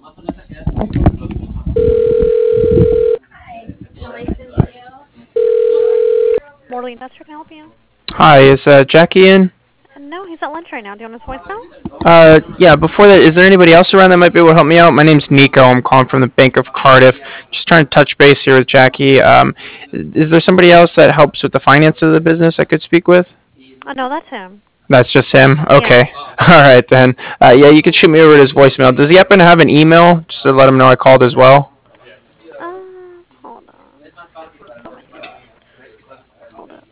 Morley Investor, can I help you? Hi, is Jackie in? No, he's at lunch right now. Do you want his voicemail? Yeah, before that, is there anybody else around that might be able to help me out? My name's Nico. I'm calling from the Bank of Cardiff. Just trying to touch base here with Jackie. Is there somebody else that helps with the finance of the business I could speak with? Oh, no, that's him. That's just him? Yeah. Okay. All right, then. Yeah, you can shoot me over his voicemail. Does he happen to have an email just to let him know I called as well? Hold on. Let me see. Hold up.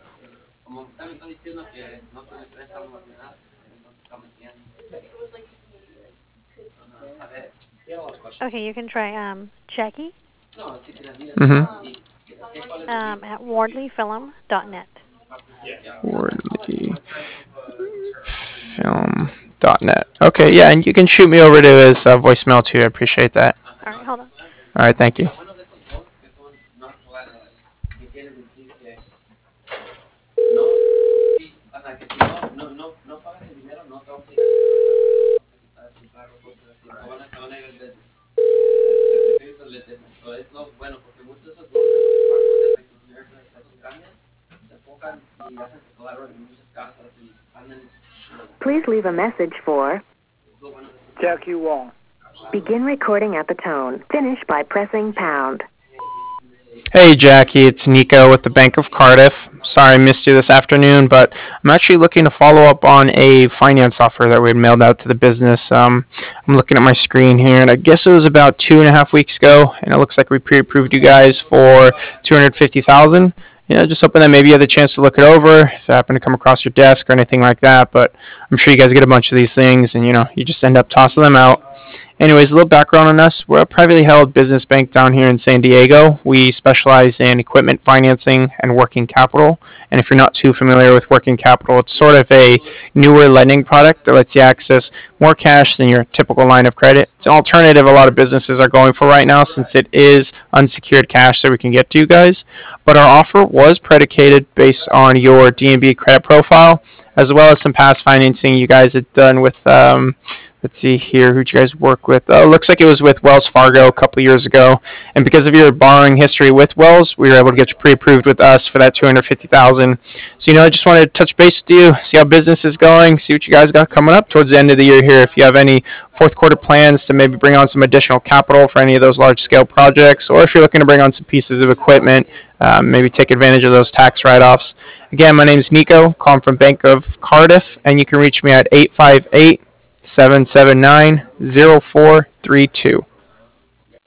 Okay, you can try Jackie Mm-hmm. at wardleyfilm.net. WordlyFilm.net. Okay, yeah, and you can shoot me over to his voicemail too. I appreciate that. All right, hold on. All right, thank you. Please leave a message for Jackie Wong. begin recording at the tone. Finish by pressing pound. Hey Jackie, it's Nico with the Bank of Cardiff. Sorry I missed you this afternoon, but I'm actually looking to follow up on a finance offer that we had mailed out to the business. I'm looking at my screen here, and I guess it was about 2.5 weeks ago, and it looks like we pre-approved you guys for 250,000. Just hoping that maybe you had the chance to look it over, if it happened to come across your desk or anything like that. But I'm sure you guys get a bunch of these things, and you just end up tossing them out. Anyways, a little background on us. We're a privately held business bank down here in San Diego. We specialize in equipment financing and working capital. And if you're not too familiar with working capital, it's sort of a newer lending product that lets you access more cash than your typical line of credit. It's an alternative a lot of businesses are going for right now since it is unsecured cash that we can get to you guys. But our offer was predicated based on your D&B credit profile as well as some past financing you guys had done with let's see here, who'd you guys work with? Looks like it was with Wells Fargo a couple of years ago. And because of your borrowing history with Wells, we were able to get you pre-approved with us for that 250,000. So I just wanted to touch base with you, see how business is going, see what you guys got coming up towards the end of the year here. If you have any fourth quarter plans to maybe bring on some additional capital for any of those large scale projects, or if you're looking to bring on some pieces of equipment, maybe take advantage of those tax write-offs. Again, my name is Nico, calling from Bank of Cardiff, and you can reach me at 858 779 0432.